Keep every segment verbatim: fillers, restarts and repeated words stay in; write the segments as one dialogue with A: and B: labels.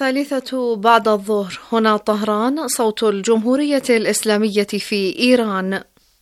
A: الثالثة بعد الظهر، هنا طهران، صوت الجمهورية الإسلامية في إيران.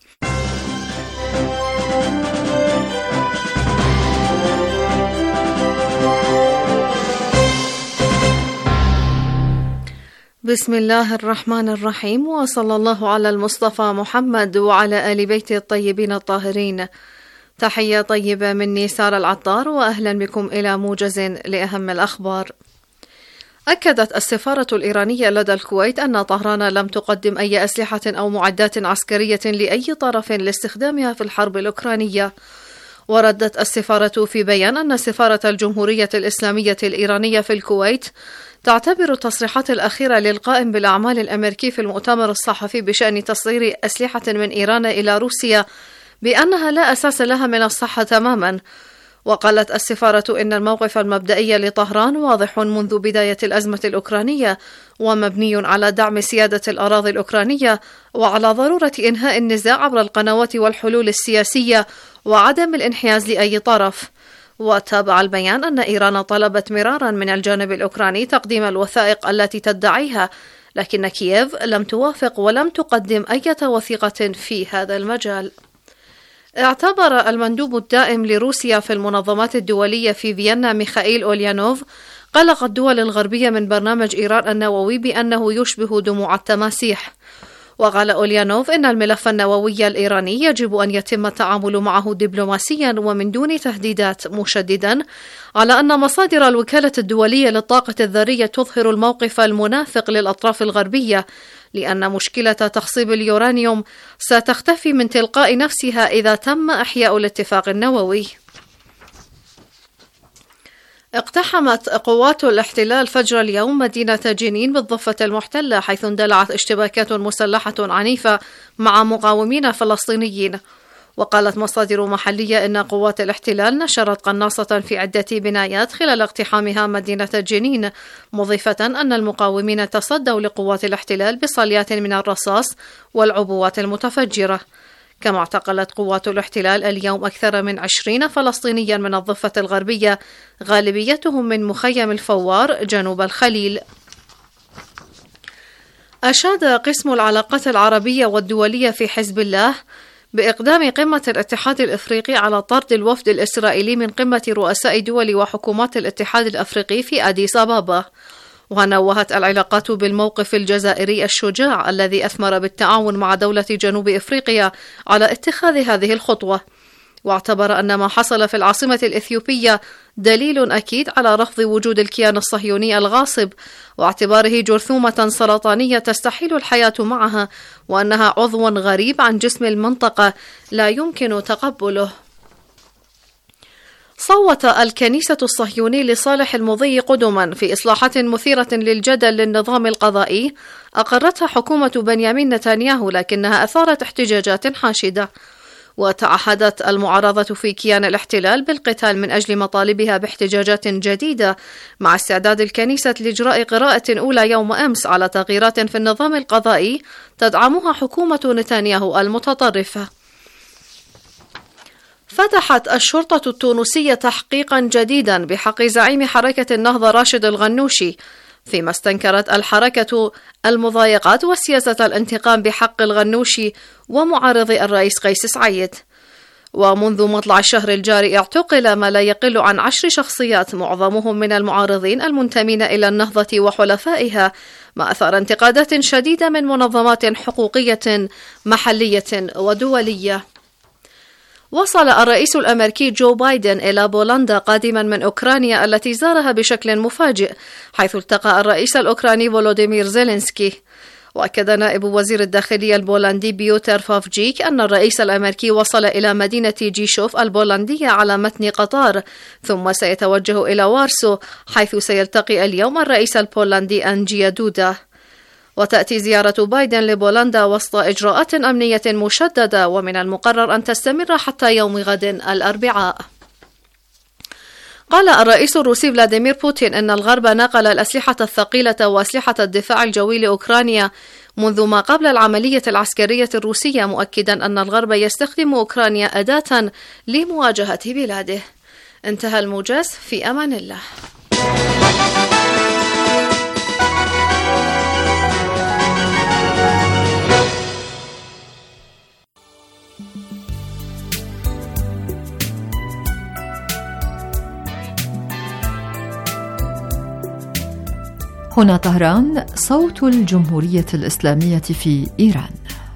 A: بسم الله الرحمن الرحيم، وصلى الله على المصطفى محمد وعلى آل بيته الطيبين الطاهرين. تحية طيبة مني سارة العطار، وأهلا بكم إلى موجز لأهم الأخبار. أكدت السفارة الإيرانية لدى الكويت أن طهران لم تقدم أي أسلحة أو معدات عسكرية لأي طرف لاستخدامها في الحرب الأوكرانية. وردت السفارة في بيان أن سفارة الجمهورية الإسلامية الإيرانية في الكويت تعتبر التصريحات الأخيرة للقائم بالأعمال الأمريكي في المؤتمر الصحفي بشأن تصدير أسلحة من إيران إلى روسيا بأنها لا أساس لها من الصحة تماما. وقالت السفارة إن الموقف المبدئي لطهران واضح منذ بداية الأزمة الأوكرانية، ومبني على دعم سيادة الأراضي الأوكرانية وعلى ضرورة إنهاء النزاع عبر القنوات والحلول السياسية وعدم الانحياز لأي طرف. وتابع البيان أن إيران طلبت مرارا من الجانب الأوكراني تقديم الوثائق التي تدعيها، لكن كييف لم توافق ولم تقدم أي وثيقة في هذا المجال. اعتبر المندوب الدائم لروسيا في المنظمات الدولية في فيينا ميخائيل أوليانوف قلق الدول الغربية من برنامج إيران النووي بأنه يشبه دموع التماسيح. وقال أوليانوف إن الملف النووي الإيراني يجب أن يتم التعامل معه دبلوماسيا ومن دون تهديدات، مشددا على أن مصادر الوكالة الدولية للطاقة الذرية تظهر الموقف المنافق للأطراف الغربية، لأن مشكلة تخصيب اليورانيوم ستختفي من تلقاء نفسها إذا تم إحياء الاتفاق النووي. اقتحمت قوات الاحتلال فجر اليوم مدينة جنين بالضفة المحتلة، حيث اندلعت اشتباكات مسلحة عنيفة مع مقاومين فلسطينيين. وقالت مصادر محلية إن قوات الاحتلال نشرت قناصة في عدة بنايات خلال اقتحامها مدينة جنين، مضيفة أن المقاومين تصدوا لقوات الاحتلال بصليات من الرصاص والعبوات المتفجرة. كما اعتقلت قوات الاحتلال اليوم أكثر من عشرين فلسطينيا من الضفة الغربية، غالبيتهم من مخيم الفوار جنوب الخليل. أشاد قسم العلاقات العربية والدولية في حزب الله بإقدام قمة الاتحاد الإفريقي على طرد الوفد الإسرائيلي من قمة رؤساء دول وحكومات الاتحاد الأفريقي في أديس أبابا. ونوهت العلاقات بالموقف الجزائري الشجاع الذي أثمر بالتعاون مع دولة جنوب إفريقيا على اتخاذ هذه الخطوة. واعتبر أن ما حصل في العاصمة الإثيوبية دليل أكيد على رفض وجود الكيان الصهيوني الغاصب، واعتباره جرثومة سرطانية تستحيل الحياة معها، وأنها عضو غريب عن جسم المنطقة لا يمكن تقبله. صوت الكنيسة الصهيوني لصالح المضي قدما في إصلاحات مثيرة للجدل للنظام القضائي أقرتها حكومة بنيامين نتنياهو، لكنها أثارت احتجاجات حاشدة. وتعهدت المعارضة في كيان الاحتلال بالقتال من أجل مطالبها باحتجاجات جديدة، مع استعداد الكنيسة لإجراء قراءة أولى يوم أمس على تغييرات في النظام القضائي تدعمها حكومة نتنياهو المتطرفة. فتحت الشرطة التونسية تحقيقا جديدا بحق زعيم حركة النهضة راشد الغنوشي، فيما استنكرت الحركة المضايقات وسياسة الانتقام بحق الغنوشي ومعارضي الرئيس قيس سعيد. ومنذ مطلع الشهر الجاري اعتقل ما لا يقل عن عشر شخصيات، معظمهم من المعارضين المنتمين إلى النهضة وحلفائها، ما أثار انتقادات شديدة من منظمات حقوقية محلية ودولية. وصل الرئيس الأمريكي جو بايدن إلى بولندا قادما من أوكرانيا التي زارها بشكل مفاجئ، حيث التقى الرئيس الأوكراني فولوديمير زيلينسكي. وأكد نائب وزير الداخلية البولندي بيوتر فافجيك أن الرئيس الأمريكي وصل إلى مدينة جيشوف البولندية على متن قطار، ثم سيتوجه إلى وارسو، حيث سيلتقي اليوم الرئيس البولندي أنجي دودا. وتأتي زيارة بايدن لبولندا وسط إجراءات أمنية مشددة، ومن المقرر أن تستمر حتى يوم غد الأربعاء. قال الرئيس الروسي فلاديمير بوتين أن الغرب نقل الأسلحة الثقيلة وأسلحة الدفاع الجوي لأوكرانيا منذ ما قبل العملية العسكرية الروسية، مؤكدا أن الغرب يستخدم أوكرانيا أداة لمواجهة بلاده. انتهى الموجز، في أمان الله.
B: هنا طهران، صوت الجمهورية الإسلامية في إيران.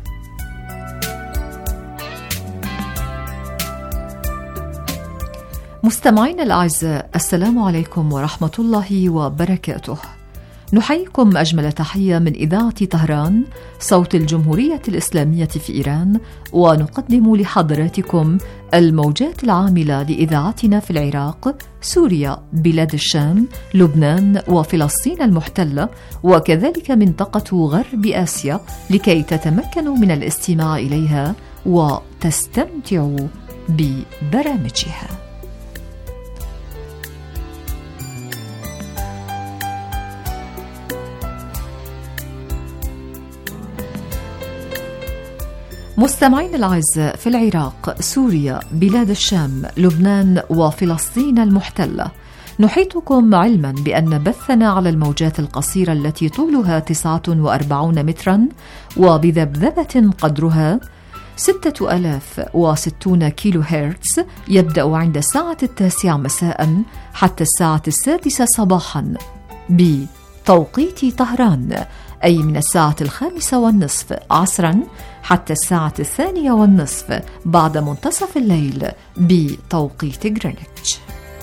B: مستمعينا الأعزاء، السلام عليكم ورحمة الله وبركاته. نحييكم أجمل تحية من إذاعة طهران، صوت الجمهورية الإسلامية في إيران، ونقدم لحضراتكم الموجات العاملة لإذاعتنا في العراق، سوريا، بلاد الشام، لبنان وفلسطين المحتلة، وكذلك منطقة غرب آسيا، لكي تتمكنوا من الاستماع إليها وتستمتعوا ببرامجها. مستمعين الأعزاء، في العراق، سوريا، بلاد الشام، لبنان وفلسطين المحتلة، نحيطكم علما بأن بثنا على الموجات القصيرة التي طولها تسعة وأربعين مترا وبذبذبة قدرها ستة آلاف وستون كيلو هرتز يبدأ عند الساعة التاسعة مساء حتى الساعة السادسة صباحا بتوقيت طهران، أي من الساعة الخامسة والنصف عصرا حتى الساعة الثانية والنصف بعد منتصف الليل بتوقيت غرينتش.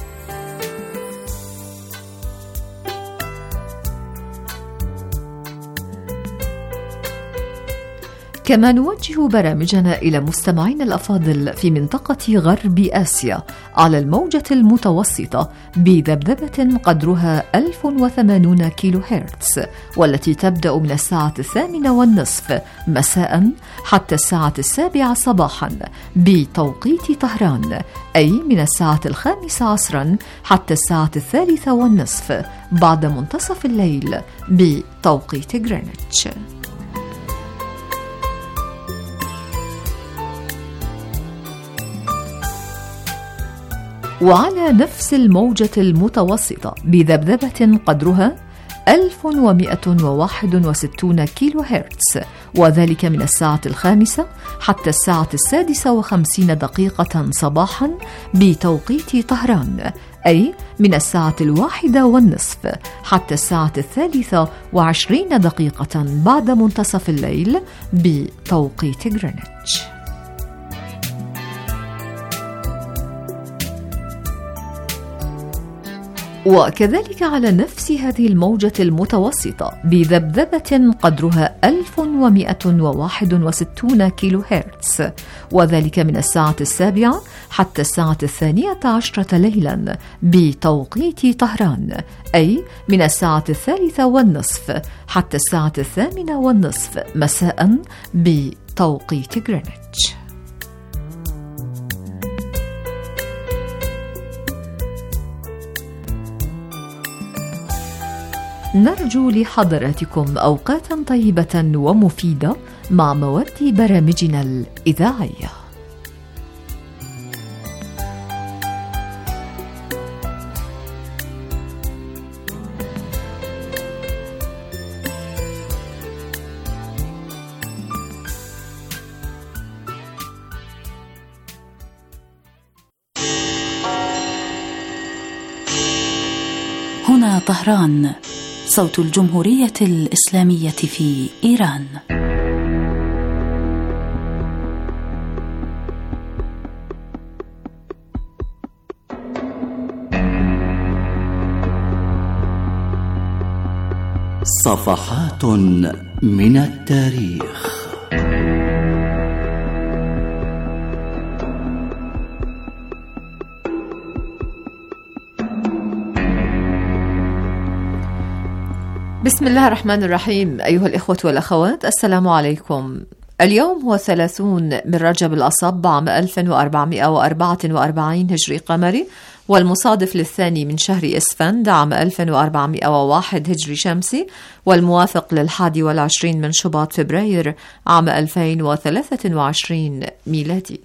B: كما نوجه برامجنا إلى مستمعينا الأفاضل في منطقة غرب آسيا على الموجة المتوسطة بذبذبة قدرها ألف وثمانين كيلو هرتز، والتي تبدأ من الساعة الثامنة والنصف مساء حتى الساعة السابعة صباحا بتوقيت طهران، أي من الساعة الخامسة عصرا حتى الساعة الثالثة والنصف بعد منتصف الليل بتوقيت غرينتش. وعلى نفس الموجة المتوسطة بذبذبة قدرها ألف ومئة وواحد وستين كيلو هرتز، وذلك من الساعة الخامسة حتى الساعة السادسة وخمسين دقيقة صباحا بتوقيت طهران، أي من الساعة الواحدة والنصف حتى الساعة الثالثة وعشرين دقيقة بعد منتصف الليل بتوقيت غرينتش. وكذلك على نفس هذه الموجة المتوسطة بذبذبة قدرها ألف ومئة وواحد وستين كيلو هرتز، وذلك من الساعة السابعة حتى الساعة الثانية عشرة ليلا بتوقيت طهران، أي من الساعة الثالثة والنصف حتى الساعة الثامنة والنصف مساء بتوقيت غرينتش. نرجو لحضراتكم أوقاتا طيبة ومفيدة مع مواد برامجنا الإذاعية.
C: هنا طهران، صوت الجمهورية الإسلامية في إيران.
D: صفحات من التاريخ.
B: بسم الله الرحمن الرحيم. أيها الإخوة والأخوات، السلام عليكم. اليوم هو ثلاثون من رجب الأصب عام ألف وأربعمائة وأربعة وأربعين هجري قمري، والمصادف للثاني من شهر إسفند عام ألف وأربعمائة وواحد هجري شمسي، والموافق للحادي والعشرين من شباط فبراير عام ألفين وثلاثة وعشرين ميلادي.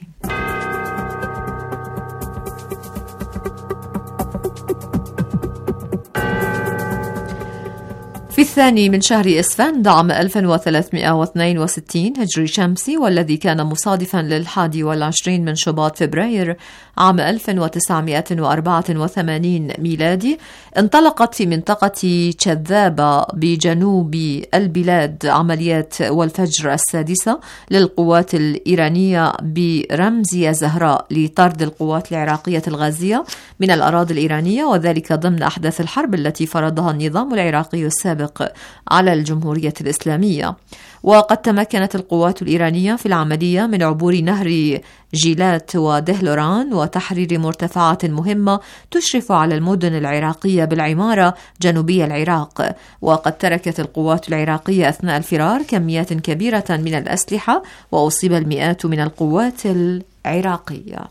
B: في الثاني من شهر إسفند عام ألف وثلاثمائة واثنين وستين هجري شمسي، والذي كان مصادفا للحادي والعشرين من شباط فبراير عام ألف وتسعمائة وأربعة وثمانين ميلادي، انطلقت في منطقة كذابة بجنوب البلاد عمليات والفجر السادسة للقوات الإيرانية برمزية زهراء لطرد القوات العراقية الغازية من الأراضي الإيرانية، وذلك ضمن أحداث الحرب التي فرضها النظام العراقي السابق على الجمهورية الإسلامية. وقد تمكنت القوات الإيرانية في العملية من عبور نهر جيلات ودهلوران وتحرير مرتفعات مهمة تشرف على المدن العراقية بالعمارة جنوبي العراق. وقد تركت القوات العراقية أثناء الفرار كميات كبيرة من الأسلحة، وأصيب المئات من القوات العراقية.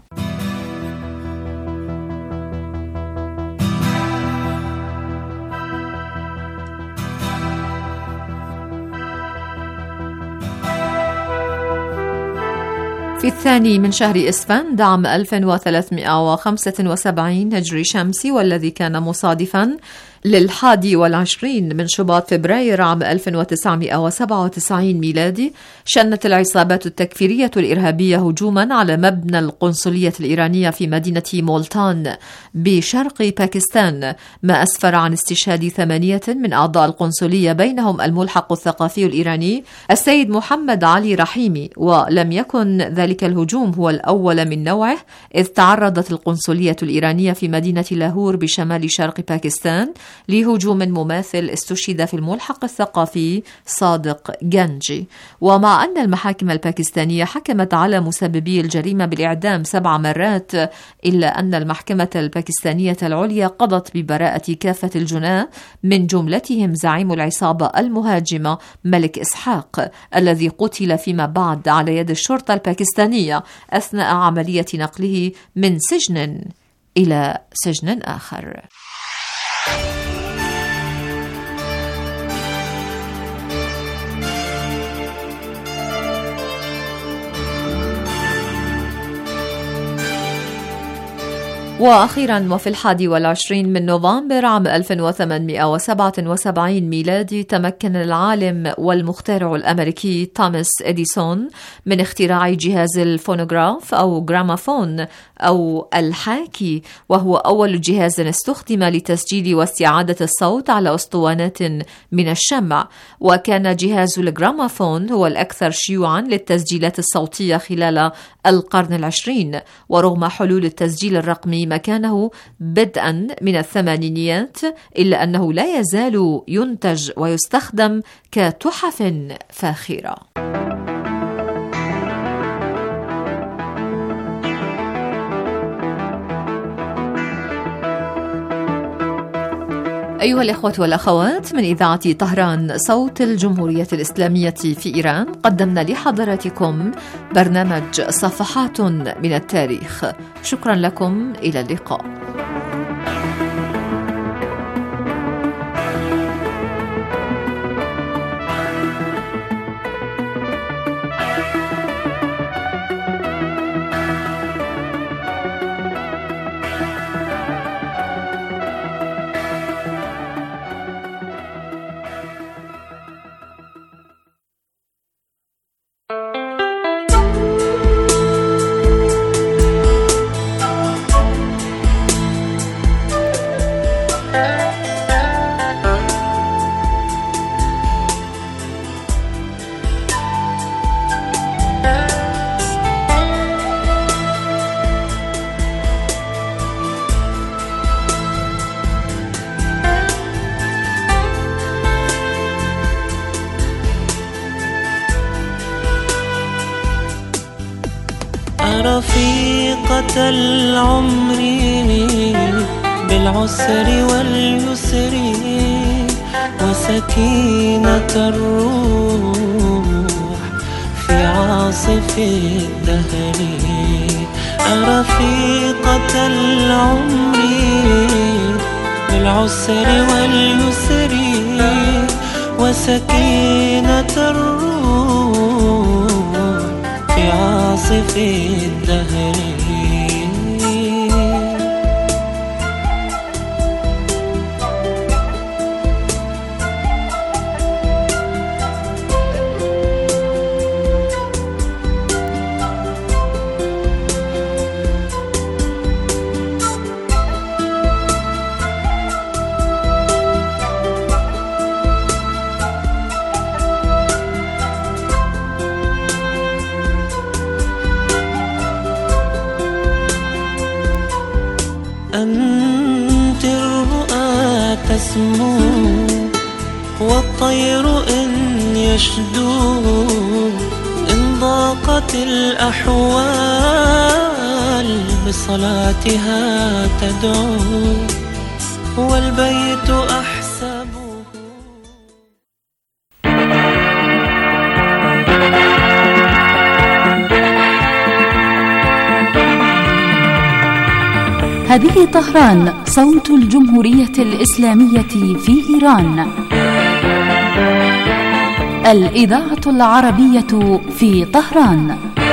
B: في الثاني من شهر إسفند عام ألف وثلاثمائة وخمسة وسبعين هجري شمسي، والذي كان مصادفا للحادي والعشرين من شباط فبراير عام ألف وتسعمائة وسبعة وتسعين ميلادي، شنت العصابات التكفيرية الإرهابية هجوما على مبنى القنصلية الإيرانية في مدينة مولتان بشرق باكستان، ما أسفر عن استشهاد ثمانية من أعضاء القنصلية، بينهم الملحق الثقافي الإيراني السيد محمد علي رحيمي. ولم يكن ذلك الهجوم هو الأول من نوعه، إذ تعرضت القنصلية الإيرانية في مدينة لاهور بشمال شرق باكستان لهجوم مماثل استشهد في الملحق الثقافي صادق جنجي. ومع أن المحاكم الباكستانية حكمت على مسببي الجريمة بالإعدام سبع مرات، إلا أن المحكمة الباكستانية العليا قضت ببراءة كافة الجناة، من جملتهم زعيم العصابة المهاجمة ملك إسحاق، الذي قتل فيما بعد على يد الشرطة الباكستانية أثناء عملية نقله من سجن إلى سجن آخر. وأخيرا وفي الحادي والعشرين من نوفمبر عام ألف وثمانمائة وسبعة وسبعين ميلادي، تمكن العالم والمخترع الأمريكي توماس إديسون من اختراع جهاز الفونوغراف أو جرامافون أو الحاكي، وهو أول جهاز استخدم لتسجيل واستعادة الصوت على أسطوانات من الشمع. وكان جهاز الجرامافون هو الأكثر شيوعا للتسجيلات الصوتية خلال القرن العشرين، ورغم حلول التسجيل الرقمي مكانه بدءا من الثمانينيات، إلا أنه لا يزال ينتج ويستخدم كتحف فاخرة. أيها الإخوة والأخوات، من إذاعة طهران صوت الجمهورية الإسلامية في إيران، قدمنا لحضراتكم برنامج صفحات من التاريخ. شكرا لكم، إلى اللقاء.
E: رفيقة العمر بالعسر واليسر وسكينة الروح في عاصف الدهر. رفيقة العمر بالعسر واليسر وسكينة الروح في عاصف الدهر. يصمو، والطير إن يشدو إن ضاقت الأحوال بصلاتها تدعو، والبيت أحسبه.
C: هذه طهران، صوت الجمهورية الإسلامية في إيران. الإذاعة العربية في طهران.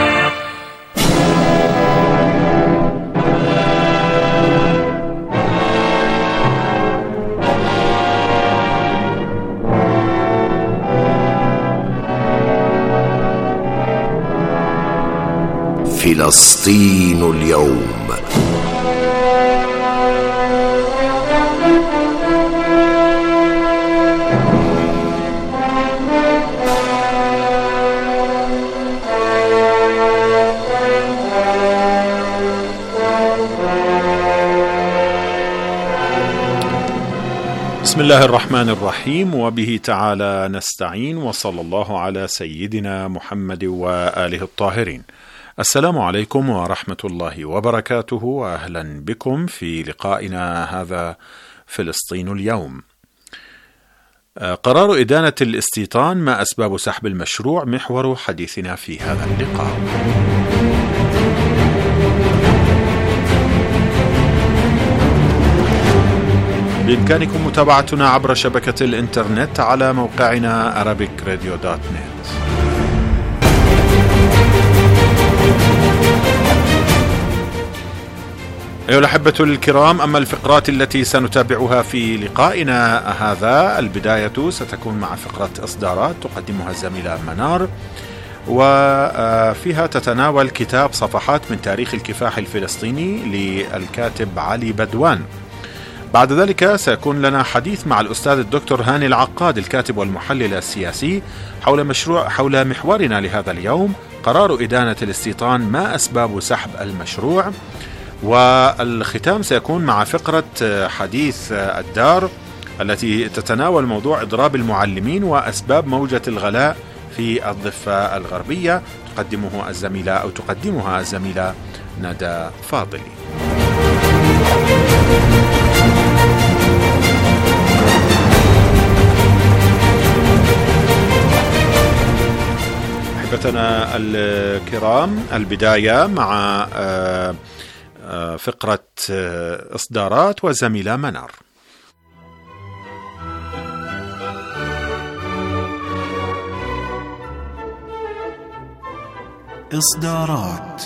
F: فلسطين اليوم.
G: بسم الله الرحمن الرحيم، وبه تعالى نستعين، وصلى الله على سيدنا محمد وآله الطاهرين. السلام عليكم ورحمة الله وبركاته، وأهلا بكم في لقائنا هذا فلسطين اليوم. قرار إدانة الاستيطان، ما أسباب سحب المشروع، محور حديثنا في هذا اللقاء. بإمكانكم متابعتنا عبر شبكة الإنترنت على موقعنا أرابيك راديو دوت نت. أيها الأحبة الكرام، أما الفقرات التي سنتابعها في لقائنا هذا، البداية ستكون مع فقرة إصدارات تقدمها الزميلة منار، وفيها تتناول كتاب صفحات من تاريخ الكفاح الفلسطيني للكاتب علي بدوان. بعد ذلك سيكون لنا حديث مع الأستاذ الدكتور هاني العقاد، الكاتب والمحلل السياسي، حول مشروع حول محورنا لهذا اليوم: قرار إدانة الاستيطان، ما أسباب سحب المشروع. والختام سيكون مع فقرة حديث الدار التي تتناول موضوع إضراب المعلمين وأسباب موجة الغلاء في الضفة الغربية، تقدمه الزميلة أو تقدمها الزميلة ندى فاضلي. أحبتنا الكرام، البداية مع فقرة إصدارات والزميلة منار.
H: إصدارات.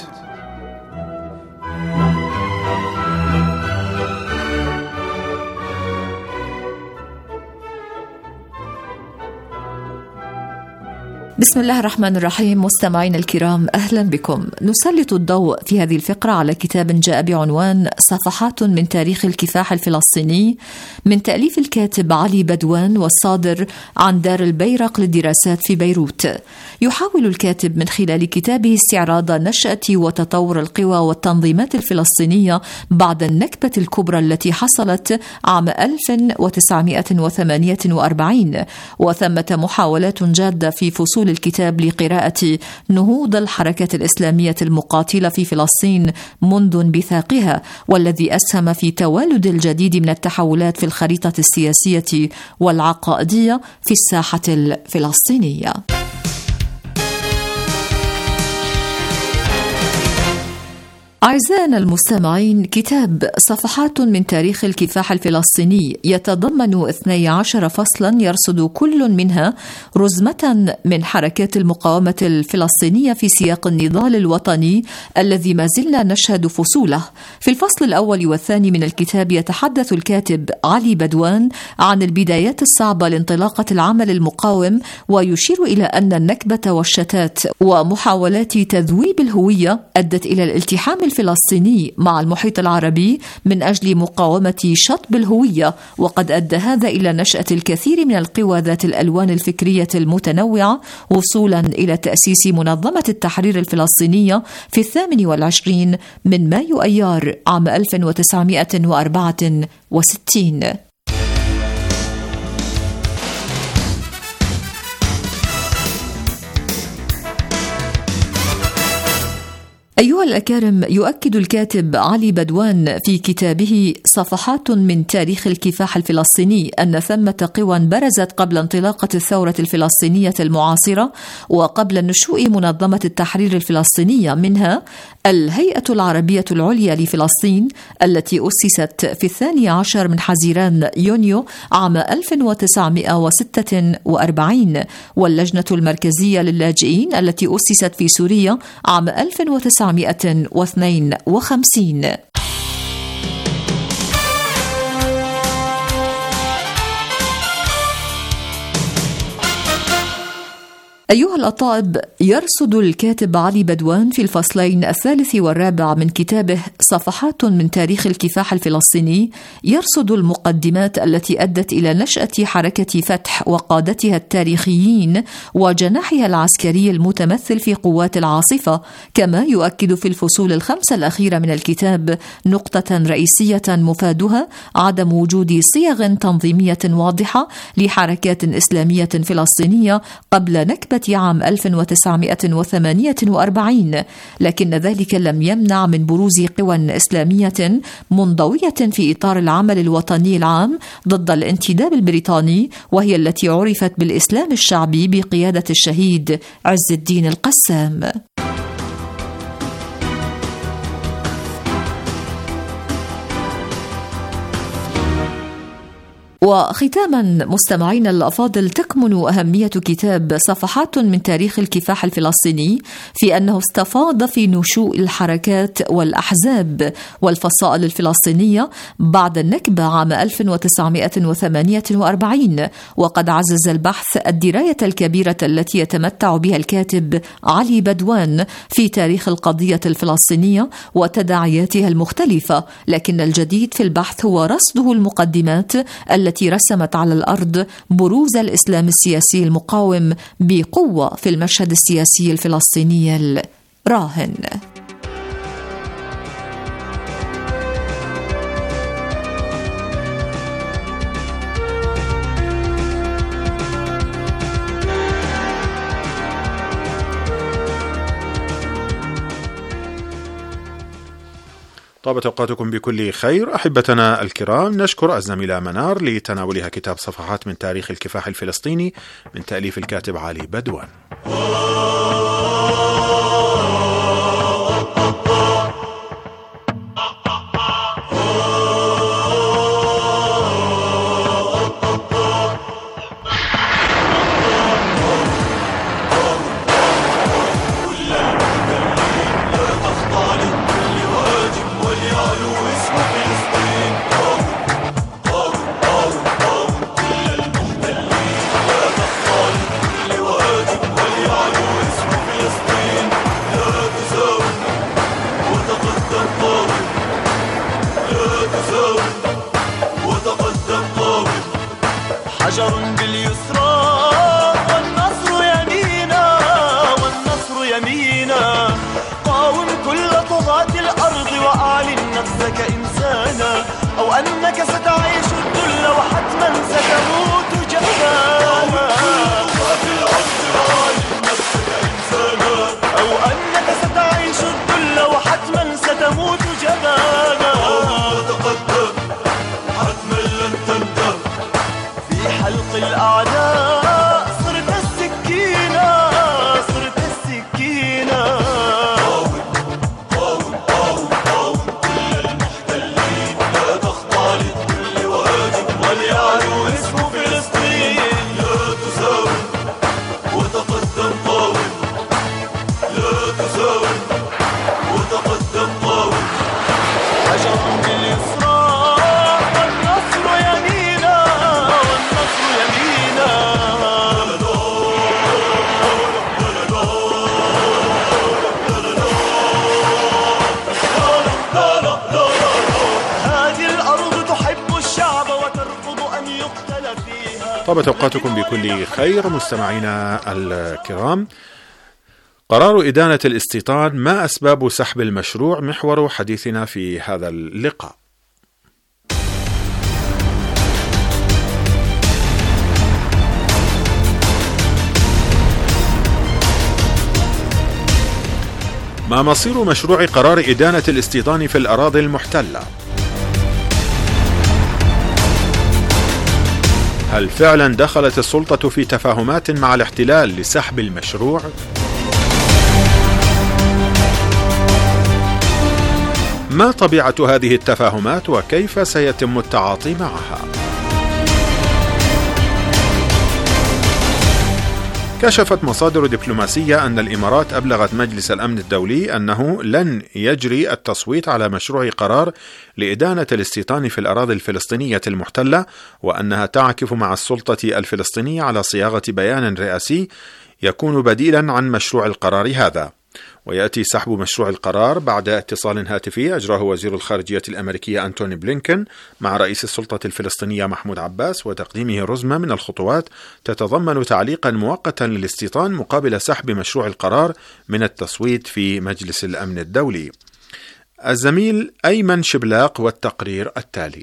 B: بسم الله الرحمن الرحيم. مستمعين الكرام، أهلا بكم. نسلط الضوء في هذه الفقرة على كتاب جاء بعنوان صفحات من تاريخ الكفاح الفلسطيني، من تأليف الكاتب علي بدوان، والصادر عن دار البيرق للدراسات في بيروت. يحاول الكاتب من خلال كتابه استعراض نشأة وتطور القوى والتنظيمات الفلسطينية بعد النكبة الكبرى التي حصلت عام ألف وتسعمائة وثمانية وأربعين، وثمة محاولات جادة في فصول الكتاب لقراءة نهوض الحركة الإسلامية المقاتلة في فلسطين منذ انبثاقها، والذي أسهم في توالد الجديد من التحولات في الخريطة السياسية والعقائدية في الساحة الفلسطينية. أعزائنا المستمعين، كتاب صفحات من تاريخ الكفاح الفلسطيني يتضمن اثني عشر فصلا، يرصد كل منها رزمة من حركات المقاومة الفلسطينية في سياق النضال الوطني الذي ما زلنا نشهد فصوله. في الفصل الأول والثاني من الكتاب يتحدث الكاتب علي بدوان عن البدايات الصعبة لانطلاقة العمل المقاوم، ويشير إلى أن النكبة والشتات ومحاولات تذويب الهوية أدت إلى الالتحام الفلسطيني مع المحيط العربي من أجل مقاومة شطب الهوية، وقد أدى هذا إلى نشأة الكثير من القوى ذات الألوان الفكرية المتنوعة، وصولا إلى تأسيس منظمة التحرير الفلسطينية في الثامن والعشرين من مايو أيار عام ألف وتسعمائة وأربعة وستين. أيها الأكارم، يؤكد الكاتب علي بدوان في كتابه صفحات من تاريخ الكفاح الفلسطيني أن ثمة قوى برزت قبل انطلاقة الثورة الفلسطينية المعاصرة وقبل نشوء منظمة التحرير الفلسطينية، منها الهيئة العربية العليا لفلسطين التي أسست في الثاني عشر من حزيران يونيو عام ألف وتسعمائة وستة وأربعين، واللجنة المركزية للاجئين التي أسست في سوريا عام ألف وتسعمائة واثنين وخمسين. أيها الأطائب، يرصد الكاتب علي بدوان في الفصلين الثالث والرابع من كتابه صفحات من تاريخ الكفاح الفلسطيني، يرصد المقدمات التي أدت إلى نشأة حركة فتح وقادتها التاريخيين وجناحها العسكري المتمثل في قوات العاصفة، كما يؤكد في الفصول الخمسة الأخيرة من الكتاب نقطة رئيسية مفادها عدم وجود صيغ تنظيمية واضحة لحركات إسلامية فلسطينية قبل نكبة عام ألف وتسعمائة وثمانية وأربعين، لكن ذلك لم يمنع من بروز قوى إسلامية منضوية في إطار العمل الوطني العام ضد الانتداب البريطاني، وهي التي عرفت بالإسلام الشعبي بقيادة الشهيد عز الدين القسام. وختاما مستمعينا الأفاضل، تكمن أهمية كتاب صفحات من تاريخ الكفاح الفلسطيني في أنه استفاض في نشوء الحركات والأحزاب والفصائل الفلسطينية بعد النكبة عام ألف وتسعمائة وثمانية وأربعين، وقد عزز البحث الدراية الكبيرة التي يتمتع بها الكاتب علي بدوان في تاريخ القضية الفلسطينية وتداعياتها المختلفة، لكن الجديد في البحث هو رصده المقدمات التي التي رسمت على الأرض بروز الإسلام السياسي المقاوم بقوة في المشهد السياسي الفلسطيني الراهن.
G: طابت أوقاتكم بكل خير. أحبتنا الكرام، نشكر الزميلة منار لتناولها كتاب صفحات من تاريخ الكفاح الفلسطيني من تأليف الكاتب علي بدوان.
E: حجر باليسرى والنصر يمينا والنصر يمينا، قاوم كل طغاة الأرض وأعلن نفسك إنسانا، أو أنك ستعيش الذل وحتما ستموت جبانا، أو أنك ستعيش الذل وحتما ستموت جبانا، وتقدم حتما لن تندم في حلق الأعداء، صرت السكينة صرت السكينة. قاوم قاوم قاوم قاوم كل المحتلين، لا تخضع للكل واجب وليعلو اسم فلسطين، لا تساوم وتقدم قاوم، لا تساوم وتقدم قاوم. حجر باليسرى والنصر يمينا والنصر يمينا، هذه الأرض تحب الشعب وترفض أن يقتل فيها.
G: طابت أوقاتكم بكل خير مستمعينا الكرام. قرار إدانة الاستيطان، ما أسباب سحب المشروع؟ محور حديثنا في هذا اللقاء. ما مصير مشروع قرار إدانة الاستيطان في الأراضي المحتلة؟ هل فعلا دخلت السلطة في تفاهمات مع الاحتلال لسحب المشروع؟ ما طبيعة هذه التفاهمات وكيف سيتم التعاطي معها؟ كشفت مصادر دبلوماسية أن الإمارات أبلغت مجلس الأمن الدولي أنه لن يجري التصويت على مشروع قرار لإدانة الاستيطان في الأراضي الفلسطينية المحتلة، وأنها تعكف مع السلطة الفلسطينية على صياغة بيان رئاسي يكون بديلا عن مشروع القرار هذا. ويأتي سحب مشروع القرار بعد اتصال هاتفي أجراه وزير الخارجية الأمريكي أنتوني بلينكن مع رئيس السلطة الفلسطينية محمود عباس، وتقديمه رزمة من الخطوات تتضمن تعليقا مؤقتا للاستيطان مقابل سحب مشروع القرار من التصويت في مجلس الأمن الدولي. الزميل أيمن شبلاق والتقرير التالي.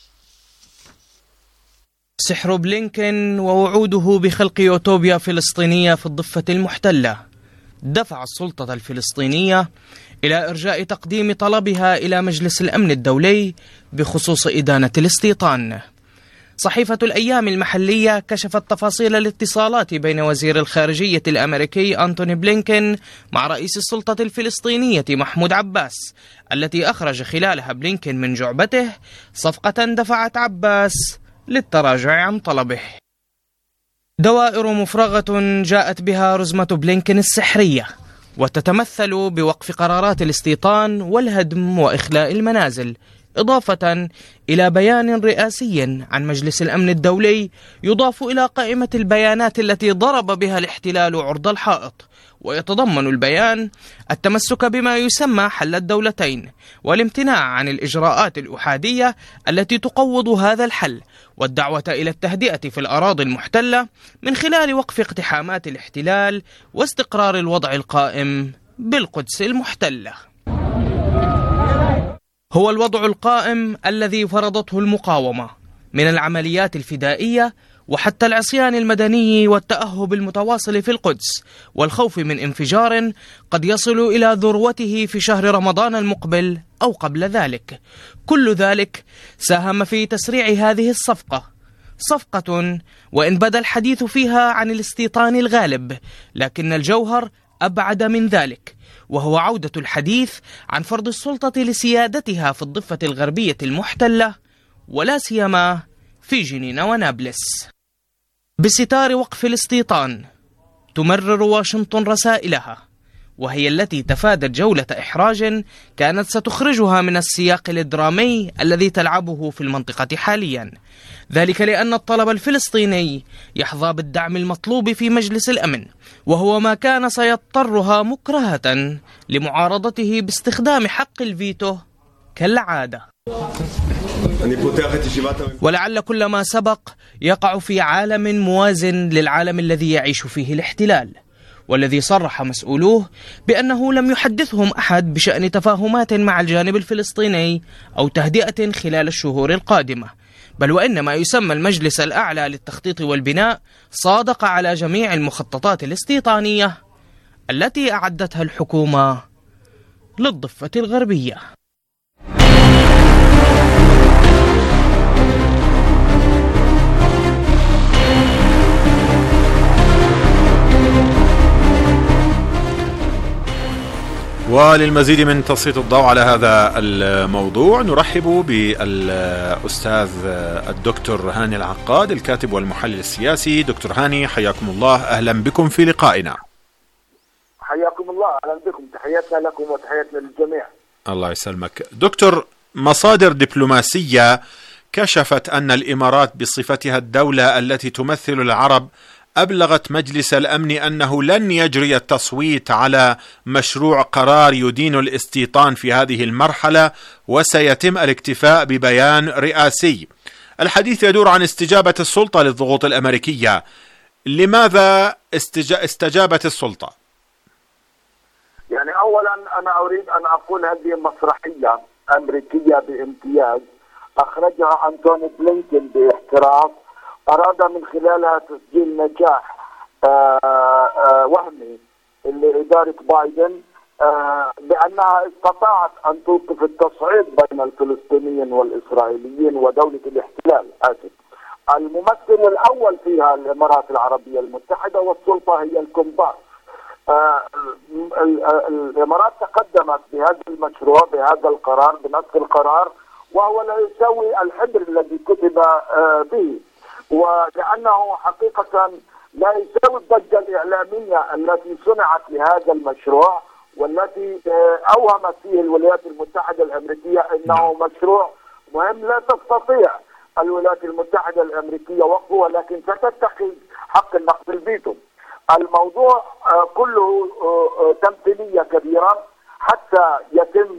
I: سحر بلينكن ووعوده بخلق يوتوبيا فلسطينية في الضفة المحتلة دفع السلطة الفلسطينية إلى إرجاء تقديم طلبها إلى مجلس الأمن الدولي بخصوص إدانة الاستيطان. صحيفة الأيام المحلية كشفت تفاصيل الاتصالات بين وزير الخارجية الأمريكي أنتوني بلينكن مع رئيس السلطة الفلسطينية محمود عباس، التي أخرج خلالها بلينكن من جعبته صفقة دفعت عباس للتراجع عن طلبه. دوائر مفرغة جاءت بها رزمة بلينكن السحرية، وتتمثل بوقف قرارات الاستيطان والهدم وإخلاء المنازل، إضافة إلى بيان رئاسي عن مجلس الأمن الدولي يضاف إلى قائمة البيانات التي ضرب بها الاحتلال عرض الحائط. ويتضمن البيان التمسك بما يسمى حل الدولتين والامتناع عن الإجراءات الأحادية التي تقوض هذا الحل، والدعوة إلى التهدئة في الأراضي المحتلة من خلال وقف اقتحامات الاحتلال واستقرار الوضع القائم بالقدس المحتلة. هو الوضع القائم الذي فرضته المقاومة من العمليات الفدائية وحتى العصيان المدني والتأهب المتواصل في القدس والخوف من انفجار قد يصل إلى ذروته في شهر رمضان المقبل أو قبل ذلك. كل ذلك ساهم في تسريع هذه الصفقة، صفقة وإن بدا الحديث فيها عن الاستيطان الغالب، لكن الجوهر أبعد من ذلك، وهو عودة الحديث عن فرض السلطة لسيادتها في الضفة الغربية المحتلة، ولا سيما في جنين ونابلس. بستار وقف الاستيطان تمرر واشنطن رسائلها، وهي التي تفادت جولة إحراج كانت ستخرجها من السياق الدرامي الذي تلعبه في المنطقة حاليا، ذلك لأن الطلب الفلسطيني يحظى بالدعم المطلوب في مجلس الأمن، وهو ما كان سيضطرها مكرهة لمعارضته باستخدام حق الفيتو كالعادة. ولعل كل ما سبق يقع في عالم موازن للعالم الذي يعيش فيه الاحتلال، والذي صرح مسؤولوه بأنه لم يحدثهم أحد بشأن تفاهمات مع الجانب الفلسطيني أو تهدئة خلال الشهور القادمة، بل وإن ما يسمى المجلس الأعلى للتخطيط والبناء صادق على جميع المخططات الاستيطانية التي أعدتها الحكومة للضفة الغربية.
G: وللمزيد من تسليط الضوء على هذا الموضوع نرحب بالأستاذ الدكتور هاني العقاد، الكاتب والمحلل السياسي. دكتور هاني، حياكم الله، أهلا بكم في لقائنا.
J: حياكم الله، أهلا بكم، تحياتنا لكم وتحياتنا للجميع.
G: الله يسلمك. دكتور، مصادر دبلوماسية كشفت أن الإمارات بصفتها الدولة التي تمثل العرب أبلغت مجلس الأمن أنه لن يجري التصويت على مشروع قرار يدين الاستيطان في هذه المرحلة، وسيتم الاكتفاء ببيان رئاسي. الحديث يدور عن استجابة السلطة للضغوط الأمريكية. لماذا استجابت السلطة؟
J: يعني أولا أنا أريد أن أقول هذه مسرحية أمريكية بامتياز أخرجها أنتوني بلينكن باحتراف، أراد من خلالها تسجيل نجاح آآ آآ وهمي لإدارة بايدن بأنها استطاعت أن توقف التصعيد بين الفلسطينيين والإسرائيليين ودولة الاحتلال. آسف. الممثل الأول فيها الإمارات العربية المتحدة، والسلطة هي الكومبارس. الإمارات تقدمت بهذا المشروع، بهذا القرار، بنص القرار، وهو لا يساوي الحبر الذي كتب به، ولأنه حقيقة لا يساوي الضجة الإعلامية التي صنعت لهذا المشروع، والتي أوهمت فيه الولايات المتحدة الأمريكية أنه مشروع مهم لا تستطيع الولايات المتحدة الأمريكية وقفه، ولكن ستتخذ حق النقد الفيتو. الموضوع كله تمثيلية كبيرة حتى يتم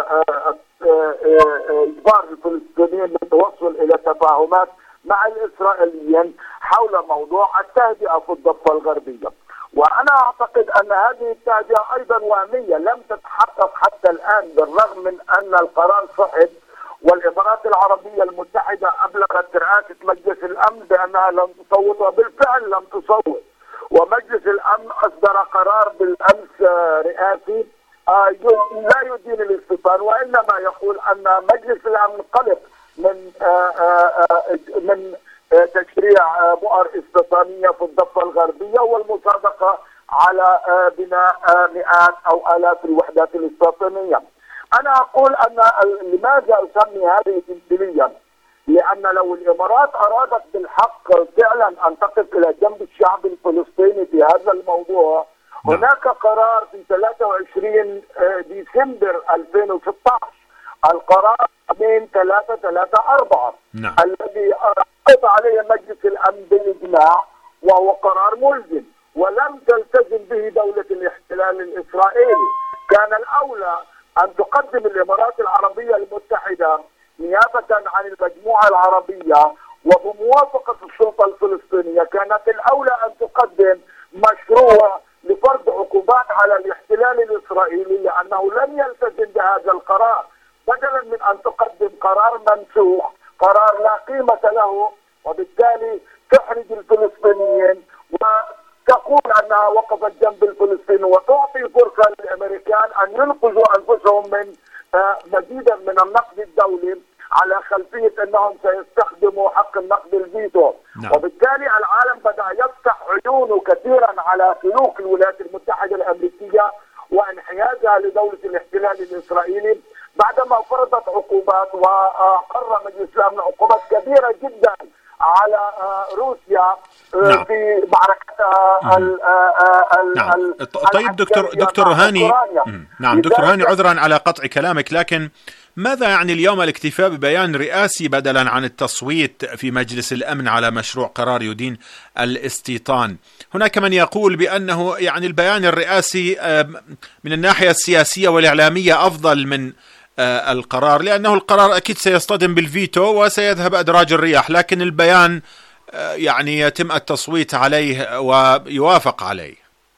J: إجبار الفلسطينيين للتوصل إلى تفاهمات مع الإسرائيليين حول موضوع التهدئة في الضفة الغربية. وأنا أعتقد أن هذه التهدئة أيضا وهمية لم تتحقق حتى الآن، بالرغم من أن القرار صعد والإمارات العربية المتحدة أبلغت رئاسة مجلس الأمن بأنها لم تصوت، وبالفعل لم تصوت. ومجلس الأمن أصدر قرار بالأمس رئاسي لا يدين الاستيطان، وإنما يقول أن مجلس الأمن قلق من من تشريع بؤر استيطانية في الضفة الغربية والمصادقة على بناء مئات أو آلاف الوحدات الاستيطانية. أنا أقول أن لماذا أسمي هذه تمثيليا؟ لأن لو الإمارات أرادت بالحق فعلا أن تقف إلى جنب الشعب الفلسطيني في هذا الموضوع، هناك قرار في ثلاثة وعشرين ديسمبر ألفين وستة عشر، القرار من ثلاثة ثلاثة أربعة
G: نعم.
J: الذي أعرض عليه مجلس الأمن بالإجماع، وهو قرار ملزم ولم تلتزم به دولة الاحتلال الإسرائيلي. كان الأولى أن تقدم الإمارات العربية المتحدة نيابة عن المجموعة العربية وبموافقة السلطة الفلسطينية، كانت الأولى أن تقدم مشروع لفرض عقوبات على الاحتلال الإسرائيلي لأنه لم يلتزم بهذا القرار، بدلا من أن تقدم قرار منسوخ، قرار لا قيمة له، وبالتالي تحرج الفلسطينيين وتقول أنها وقفت جنب الفلسطينيين وتعطي فرصة للأمريكان أن ينقذوا أنفسهم من مزيدا من النقد الدولي على خلفية أنهم سيستخدموا حق النقد الفيتو. نعم. وبالتالي العالم بدأ يفتح عيونه كثيرا على سلوك الولايات المتحدة الأمريكية وانحيازها لدولة الاحتلال الإسرائيلي بعدما فرضت عقوبات، وقرر مجلس الأمن عقوبات كبيرة جدا على روسيا. نعم. في معركتها ال
G: نعم. ال طيب دكتور دكتور هاني، نعم دكتور هاني، عذرا على قطع كلامك، لكن ماذا يعني اليوم الاكتفاء ببيان رئاسي بدلا عن التصويت في مجلس الأمن على مشروع قرار يدين الاستيطان؟ هناك من يقول بأنه يعني البيان الرئاسي من الناحية السياسية والإعلامية أفضل من القرار، لأنه القرار أكيد سيصطدم بالفيتو وسيذهب أدراج الرياح، لكن البيان يعني يتم التصويت عليه ويوافق عليه.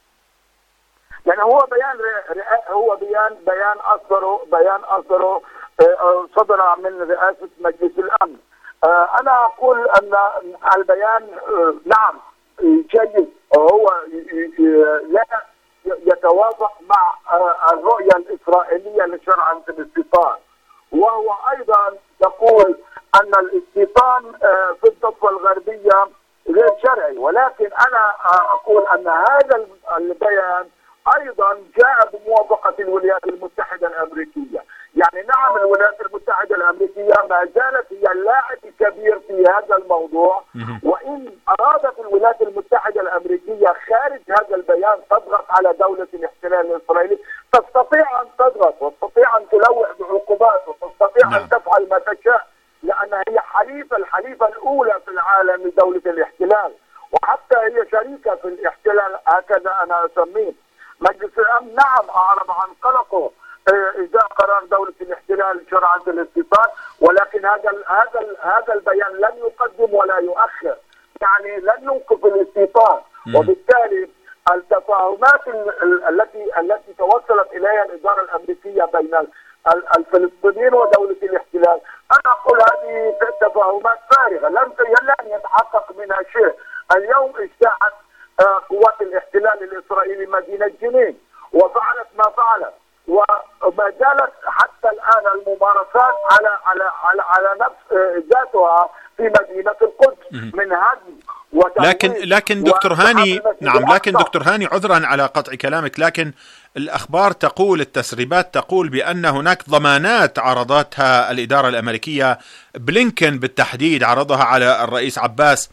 J: يعني هو بيان هو بيان بيان أصدره بيان أصدره صدر من رئاسة مجلس الأمن. أنا أقول أن البيان نعم جيد، هو لا يتوافق مع الرؤية الإسرائيلية لشرع الاستيطان، وهو أيضا يقول أن الاستيطان في الضفة الغربية غير شرعي. ولكن أنا أقول أن هذا البيان أيضا جاء بموافقة الولايات المتحدة الأمريكية. يعني نعم الولايات المتحدة الأمريكية ما زالت هي اللاعب الكبير في هذا الموضوع، وإن أرادت الولايات المتحدة الأمريكية خارج هذا البيان تضغط على دولة الاحتلال الإسرائيلي، تستطيع أن تضغط وتستطيع أن تلوح بعقوبات وتستطيع نعم. أن تفعل ما تشاء، لأنها هي حليفة الحليفة الأولى في العالم لدولة الاحتلال، وحتى هي شريكة في الاحتلال، هكذا أنا أسميه. مجلس الأمن نعم أعرب عن قلقه إزاء قرار دولة الاحتلال شرعا الاستيطان، ولكن هذا هذا هذا البيان لن يقدم ولا يؤخر، يعني لن يوقف الاستيطان. وبالتالي التفاهمات التي التي توصلت اليها الإدارة الأمريكية بين الفلسطينيين ودولة الاحتلال، أنا أقول هذه تفاهمات فارغة لن لن يتحقق منها شيء. اليوم اجتاحت قوات الاحتلال الإسرائيلي مدينة جنين، وفعلت ما فعلت، وما زالت حتى الآن الممارسات على على على, على نفس ذاتها في مدينة القدس من هدم
G: لكن لكن دكتور هاني نعم لكن دكتور هاني عذرا على قطع كلامك، لكن الأخبار تقول، التسريبات تقول بأن هناك ضمانات عرضتها الإدارة الأمريكية، بلينكن بالتحديد عرضها على الرئيس عباس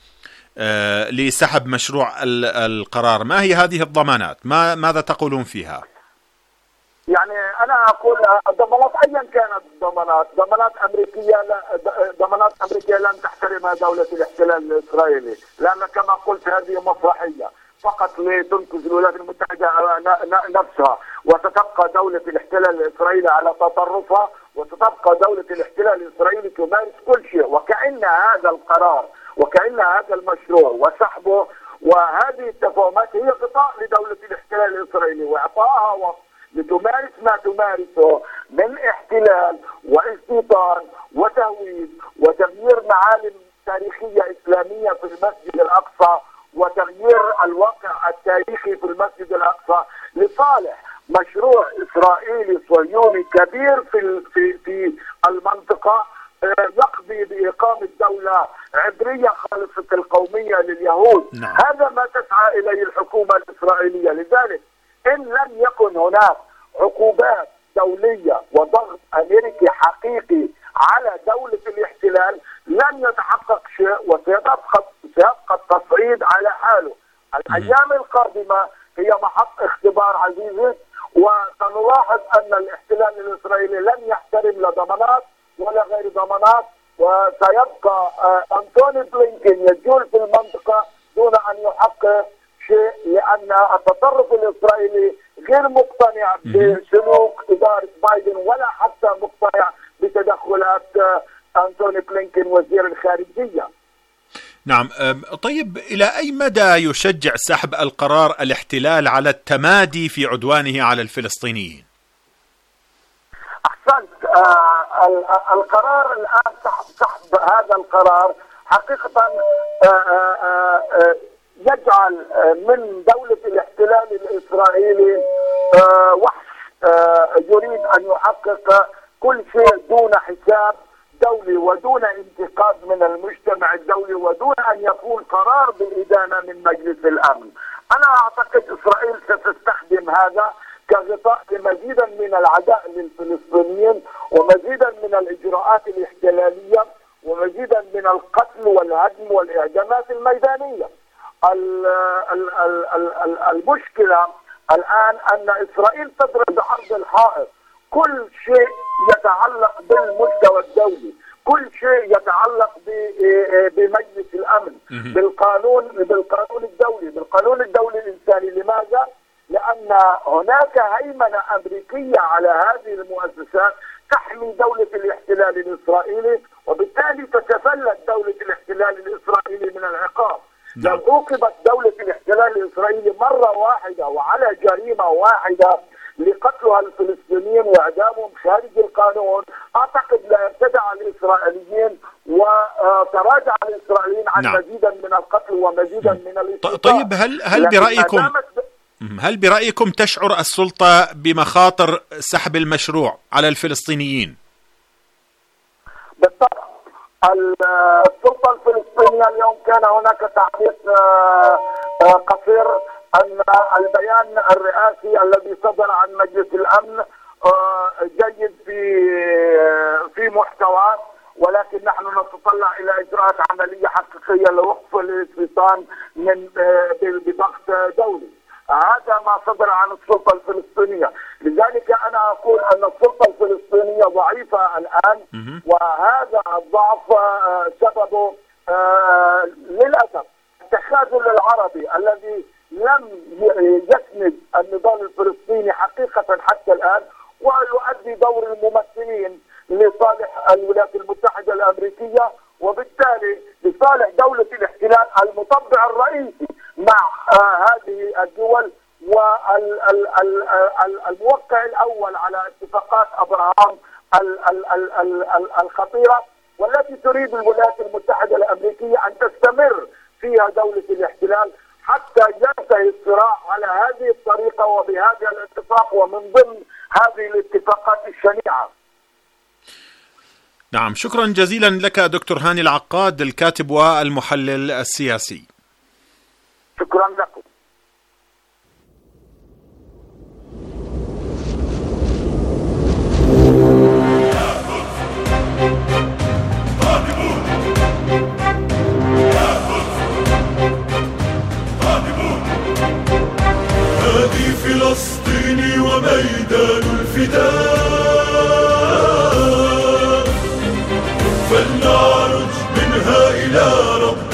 G: آه لسحب مشروع القرار. ما هي هذه الضمانات؟ ما ماذا تقولون فيها؟
J: يعني أنا أقول ضمانات أيا كانت ضمانات ضمانات أمريكية لا ضمانات أمريكية لن تحترمها دولة الاحتلال الإسرائيلي، لأن كما قلت هذه مسرحية فقط لتنقذ الولايات المتحدة نفسها، وستبقى دولة الاحتلال الإسرائيلي على تطرفها، وستبقى دولة الاحتلال الإسرائيلي تمارس كل شيء، وكأن هذا القرار وكأن هذا المشروع وسحبه وهذه التفاهمات هي غطاء لدولة الاحتلال الإسرائيلي وإعطائها وقت لتمارس ما تمارسه من احتلال واستيطان وتهويد وتغيير معالم تاريخية إسلامية في المسجد الأقصى وتغيير الواقع التاريخي في المسجد الأقصى لصالح مشروع إسرائيلي صهيوني كبير في في في المنطقة يقضي بإقامة دولة عبرية خالصة القومية لليهود.
G: نعم.
J: هذا ما تسعى إليه الحكومة الإسرائيلية. لذلك إن لم يكن هناك عقوبات دولية وضغط أمريكي حقيقي على دولة الاحتلال لن يتحقق شيء، وسيبقى سيبقى التصعيد على حاله. الأيام القادمة هي محط اختبار عزيزي، وسنلاحظ أن الاحتلال الإسرائيلي لن يحترم لا ضمانات ولا غير ضمانات، وسيبقى أنتوني بلينكن يجول في المنطقة دون أن يحقق شيء، لأن التطرف الإسرائيلي غير مقتنع بسلوك إدارة بايدن ولا حتى مقتنع بتدخلات أنتوني بلينكن وزير الخارجية.
G: نعم. طيب إلى أي مدى يشجع سحب القرار الاحتلال على التمادي في عدوانه على الفلسطينيين؟
J: أحسنت. آه القرار الآن سحب هذا القرار حقيقة آه آه آه يجعل من دولة الاحتلال الإسرائيلي آه وحش آه يريد أن يحقق كل شيء دون حساب دولي ودون انتقاد من المجتمع الدولي ودون أن يكون قرار بالإدانة من مجلس الأمن. أنا أعتقد إسرائيل ستستخدم هذا كغطاء لمزيدا من العداء للفلسطينيين ومزيدا من الإجراءات الاحتلالية ومزيدا من القتل والهدم والإعدامات الميدانية. المشكلة الآن أن إسرائيل تضرب بعرض الحائط كل شيء يتعلق بالمستوى الدولي، كل شيء يتعلق بمجلس الأمن، بالقانون بالقانون الدولي، بالقانون الدولي الإنساني. لماذا؟ لأن هناك هيمنة أمريكية على هذه المؤسسات تحمي دولة الاحتلال الإسرائيلي، وبالتالي تتفلت دولة الاحتلال الإسرائيلي من العقاب. لو عوقبت دولة الاحتلال الإسرائيلي مرة واحدة وعلى جريمة واحدة لقتلها الفلسطينيين وإعدامهم خارج القانون، أعتقد لا يرتدع الإسرائيليين وتراجع الإسرائيليين عن نعم. مزيدا من القتل ومزيدا من الاستيطان.
G: طيب هل هل برأيكم هل برأيكم تشعر السلطة بمخاطر سحب المشروع على الفلسطينيين؟
J: بالطبع. السلطة الفلسطينية اليوم كان هناك تعليق قصير أن البيان الرئاسي الذي صدر عن مجلس الأمن جيد في في محتواه، ولكن نحن نتطلع إلى إجراءات عملية حقيقية لوقف الاستيطان من بضغط دولي. هذا ما صدر عن السلطة الفلسطينية. لذلك أنا أقول أن السلطة الفلسطينية ضعيفة الآن، وهذا الضعف سببه للأسف التخاذل العربي الذي لم يسند النضال الفلسطيني حقيقة حتى الآن، ويؤدي دور الممثلين لصالح الولايات المتحدة الأمريكية، وبالتالي لصالح دولة الاحتلال المطبع الرئيسي مع هذه الدول والموقع الأول على اتفاقات أبراهام الخطيرة، والتي تريد الولايات المتحدة الأمريكية أن تستمر فيها دولة الاحتلال حتى ينتهي الصراع على هذه الطريقة وبهذه الاتفاقات الاتفاق ومن ضمن هذه الاتفاقات الشنيعة.
G: نعم، شكرا جزيلا لك دكتور هاني العقاد الكاتب والمحلل السياسي.
J: شكرا لكم.
E: هذه فلسطين وميدان الفداء، فلنعرج منها إلى رب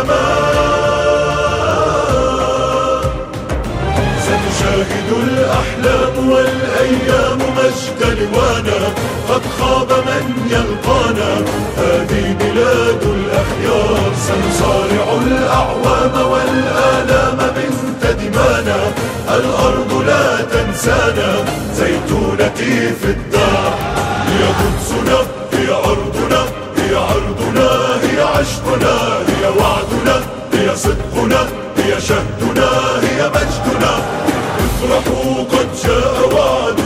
E: السماء. ستشاهد الأحلام والأيام مجد لوانا، قد خاب من يلقانا، هذه بلاد الأخيار. سنصارع الأعوام والآلام بنت دمانا، الأرض لا تنسانا، زيتونتي في الدار. هي قدسنا، هي أرضنا، هي عرضنا، هي عشقنا، هي وعدنا، هي صدقنا، هي شهدنا، هي مجدنا. افرحوا قد جاء وعد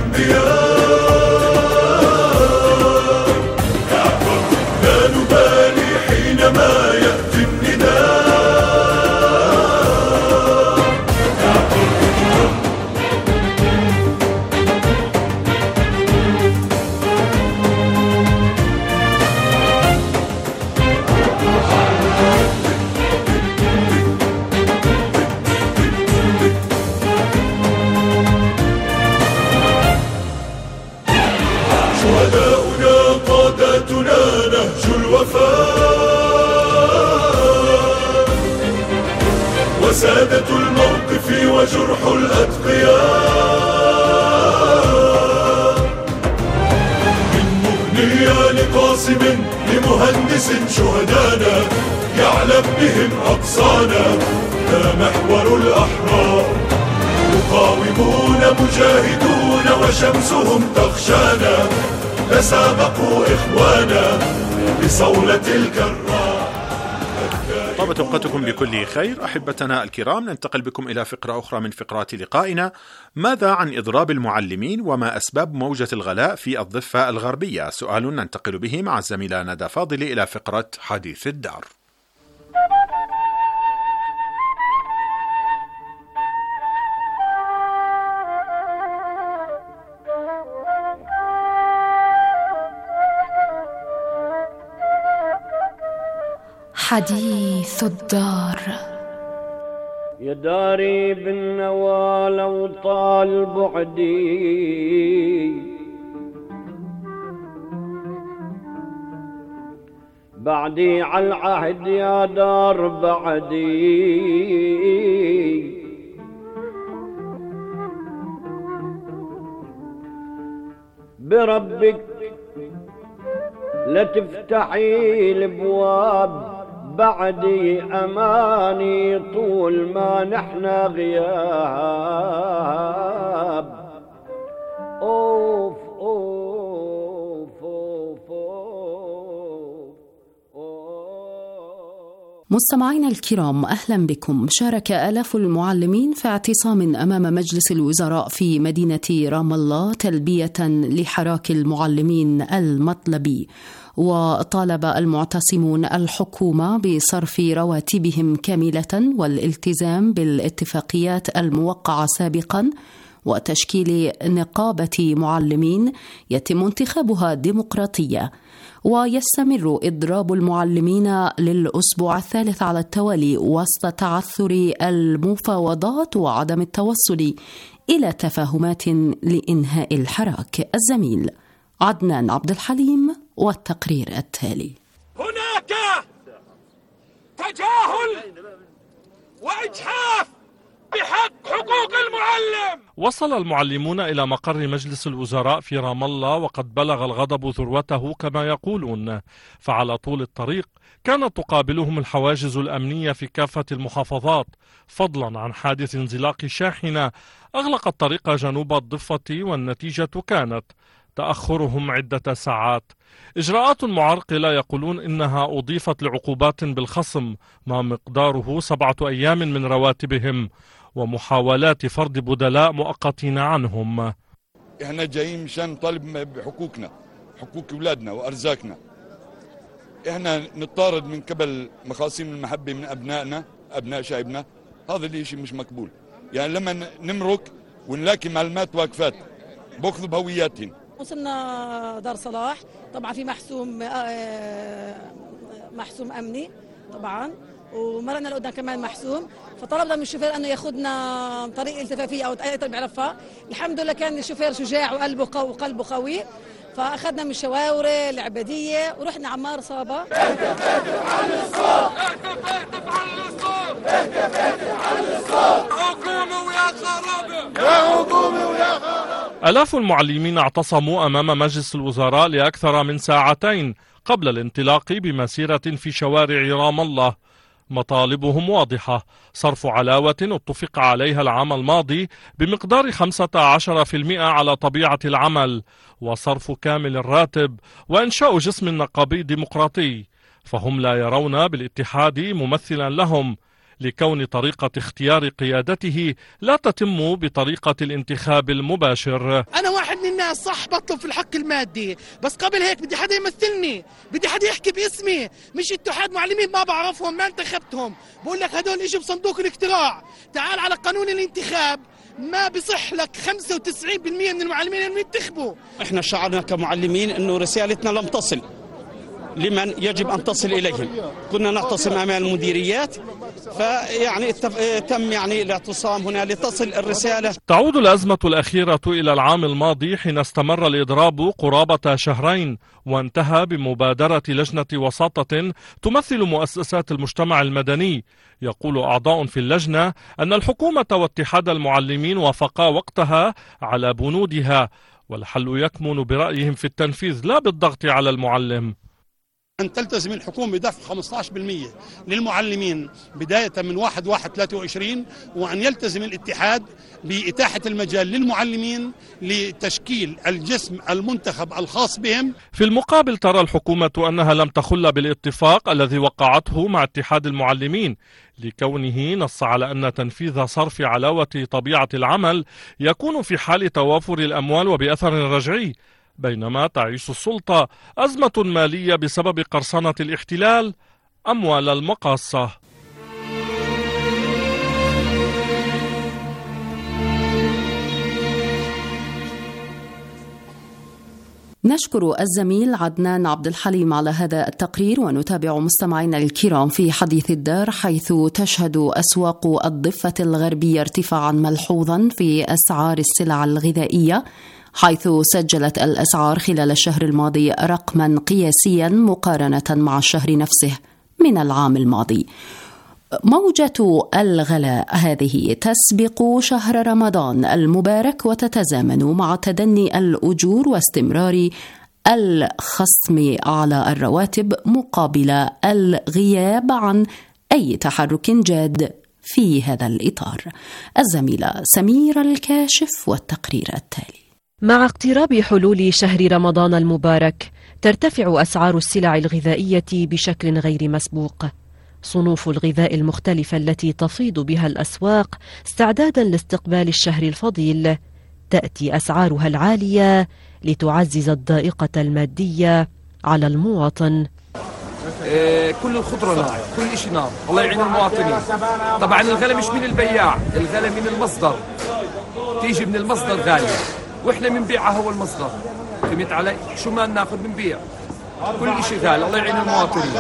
E: الأنبياء، لا نبالي حينما يأتي النداء. شهداؤنا قادتنا نهج الوفاء، وسادة الموقف وجرح الأتقياء. من مغنية لقاسم لمهندس شهدانا، يعلم بهم أقصانا، لا محور الأحرار. مقاومون مجاهدون وشمسهم تخشانا، تسابقوا إخوانا بصولة الكرار.
G: طابت أوقاتكم بكل خير أحبتنا الكرام. ننتقل بكم إلى فقرة أخرى من فقرات لقائنا. ماذا عن إضراب المعلمين وما أسباب موجة الغلاء في الضفة الغربية؟ سؤال ننتقل به مع الزميلة ندى فاضل إلى فقرة حديث الدار.
C: حديث الدار.
K: يا داري بالنوى لو طال بعدي، بعدي على العهد يا دار بعدي. بربك لا تفتحي الابواب بعدي، أماني طول ما نحنا غياب. أوف أوف أوف
L: أوف. مستمعينا الكرام، أهلا بكم. شارك آلاف المعلمين في اعتصام أمام مجلس الوزراء في مدينة رام الله تلبية لحراك المعلمين المطلبي. وطالب المعتصمون الحكومة بصرف رواتبهم كاملة والالتزام بالاتفاقيات الموقعة سابقا، وتشكيل نقابة معلمين يتم انتخابها ديمقراطية. ويستمر إضراب المعلمين للأسبوع الثالث على التوالي وسط تعثر المفاوضات وعدم التوصل إلى تفاهمات لإنهاء الحراك. الزميل عدنان عبد الحليم والتقرير التالي.
M: هناك تجاهل وإجحاف بحق حقوق المعلم.
N: وصل المعلمون إلى مقر مجلس الوزراء في رام الله وقد بلغ الغضب ذروته كما يقولون، فعلى طول الطريق كانت تقابلهم الحواجز الأمنية في كافة المحافظات، فضلا عن حادث انزلاق شاحنة أغلقت طريق جنوب الضفة، والنتيجة كانت تأخرهم عدة ساعات. إجراءات معرقلة يقولون إنها أضيفت لعقوبات بالخصم ما مقداره سبعة أيام من رواتبهم، ومحاولات فرض بدلاء مؤقتين عنهم.
O: احنا جايين مشان نطالب بحقوقنا، حقوق اولادنا وارزاقنا. احنا نطارد من قبل مخاصيم المحبه من ابنائنا، ابناء شعبنا. هذا الشيء مش مقبول. يعني لما نمرق ونلاقي معلومات واقفات باخذوا بهوياتهم.
P: وصلنا دار صلاح، طبعا في محسوم محسوم امني طبعا، ومرنا لقدام كمان محسوم، فطلبنا من الشوفير انه ياخذنا طريق التفافيه او اي طريق بيعرفها. الحمد لله كان الشوفير شجاع وقلبه قوي وقلبه قوي، فاخذنا من شواوري العباديه ورحنا عمار صابه.
N: آلاف المعلمين اعتصموا أمام مجلس الوزراء لأكثر من ساعتين قبل الانطلاق بمسيرة في شوارع رام الله. مطالبهم واضحة: صرف علاوة اتفق عليها العام الماضي بمقدار خمسة عشر بالمئة على طبيعة العمل، وصرف كامل الراتب، وإنشاء جسم نقابي ديمقراطي. فهم لا يرون بالاتحاد ممثلا لهم، لكون طريقة اختيار قيادته لا تتم بطريقة الانتخاب المباشر.
Q: أنا واحد من الناس صح بطلب في الحق المادي، بس قبل هيك بدي حدا يمثلني، بدي حدا يحكي باسمي، مش اتحاد معلمين ما بعرفهم ما انتخبتهم. بقول لك هدول اجوا بصندوق الاقتراع. تعال على قانون الانتخاب، ما بصح لك خمسة وتسعين بالمئة من المعلمين اللي ينتخبوا.
R: احنا شعرنا كمعلمين انه رسالتنا لم تصل لمن يجب أن تصل إليهم. كنا نعتصم أمام المديريات، فيعني تم يعني الاعتصام هنا لتصل الرسالة.
N: تعود الأزمة الأخيرة إلى العام الماضي حين استمر الإضراب قرابة شهرين، وانتهى بمبادرة لجنة وساطة تمثل مؤسسات المجتمع المدني. يقول أعضاء في اللجنة أن الحكومة واتحاد المعلمين وافقا وقتها على بنودها، والحل يكمن برأيهم في التنفيذ لا بالضغط على المعلم.
S: أن تلتزم الحكومة بدفع خمسة عشر بالمئة للمعلمين بداية من واحد واحد ثلاثة وعشرين، وأن يلتزم الاتحاد بإتاحة المجال للمعلمين لتشكيل الجسم المنتخب الخاص بهم.
N: في المقابل ترى الحكومة أنها لم تخل بالاتفاق الذي وقعته مع اتحاد المعلمين، لكونه نص على أن تنفيذ صرف علاوة طبيعة العمل يكون في حال توافر الأموال وبأثر رجعي، بينما تعيش السلطة أزمة مالية بسبب قرصنة الاحتلال أموال المقاصة.
L: نشكر الزميل عدنان عبد الحليم على هذا التقرير، ونتابع مستمعينا الكرام في حديث الدار، حيث تشهد أسواق الضفة الغربية ارتفاعا ملحوظا في أسعار السلع الغذائية، حيث سجلت الأسعار خلال الشهر الماضي رقما قياسيا مقارنة مع الشهر نفسه من العام الماضي. موجة الغلاء هذه تسبق شهر رمضان المبارك، وتتزامن مع تدني الأجور واستمرار الخصم على الرواتب مقابل الغياب عن أي تحرك جاد في هذا الإطار. الزميلة سميرة الكاشف والتقرير التالي.
T: مع اقتراب حلول شهر رمضان المبارك ترتفع أسعار السلع الغذائية بشكل غير مسبوق. صنوف الغذاء المختلفة التي تفيض بها الأسواق استعدادا لاستقبال الشهر الفضيل تأتي أسعارها العالية لتعزز الضائقة المادية على المواطن.
U: إيه كل الخضرة نار، كل شيء نار، الله يعين المواطنين. طبعا الغلا مش من البياع، الغلا من المصدر، تيجي من المصدر غالية، واحنا بنبيعها هو المصدر. فهمت علي؟ شو ما ناخذ بنبيع، كل شيء غالي، الله يعين المواطنين.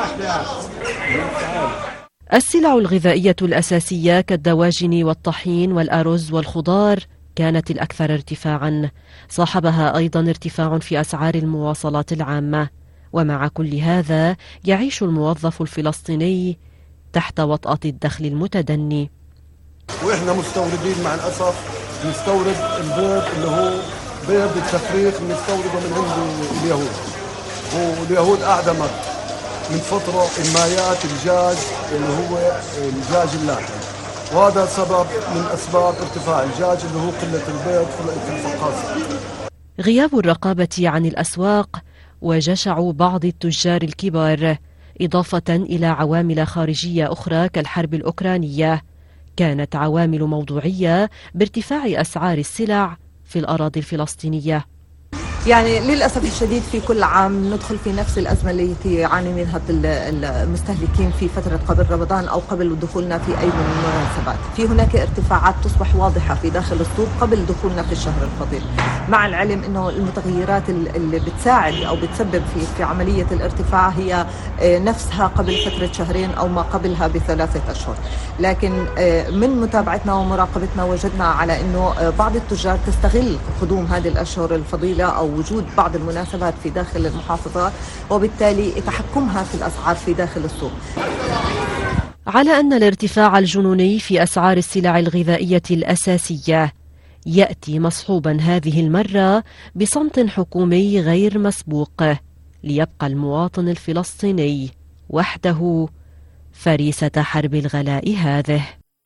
T: السلع الغذائية الأساسية كالدواجن والطحين والأرز والخضار كانت الأكثر ارتفاعا، صاحبها أيضا ارتفاع في أسعار المواصلات العامة. ومع كل هذا يعيش الموظف الفلسطيني تحت وطأة الدخل المتدني.
V: وإحنا مستوردين مع الأسف، نستورد البيض اللي هو بيض التفريخ، نستورده من عند اليهود، واليهود أعدمت من فترة المايات الدجاج اللي هو الدجاج اللاحم، وهذا سبب من أسباب ارتفاع الدجاج اللي هو قلة البيض في الفقاصة.
T: غياب الرقابة عن الأسواق وجشع بعض التجار الكبار، إضافة إلى عوامل خارجية أخرى كالحرب الأوكرانية، كانت عوامل موضوعية بارتفاع أسعار السلع في الأراضي الفلسطينية.
A: يعني للأسف الشديد في كل عام ندخل في نفس الأزمة التي يعاني منها المستهلكين في فترة قبل رمضان أو قبل دخولنا في أي من المناسبات. في هناك ارتفاعات تصبح واضحة في داخل السوق قبل دخولنا في الشهر الفضيل، مع العلم أنه المتغيرات اللي بتساعد أو بتسبب في في عملية الارتفاع هي نفسها قبل فترة شهرين أو ما قبلها بثلاثة أشهر. لكن من متابعتنا ومراقبتنا وجدنا على أنه بعض التجار تستغل قدوم هذه الأشهر الفضيلة أو وجود بعض المناسبات في داخل المحافظات وبالتالي تحكمها في الأسعار في داخل السوق.
T: على أن الارتفاع الجنوني في أسعار السلع الغذائية الأساسية يأتي مصحوبا هذه المرة بصمت حكومي غير مسبوق، ليبقى المواطن الفلسطيني وحده فريسة حرب الغلاء هذه.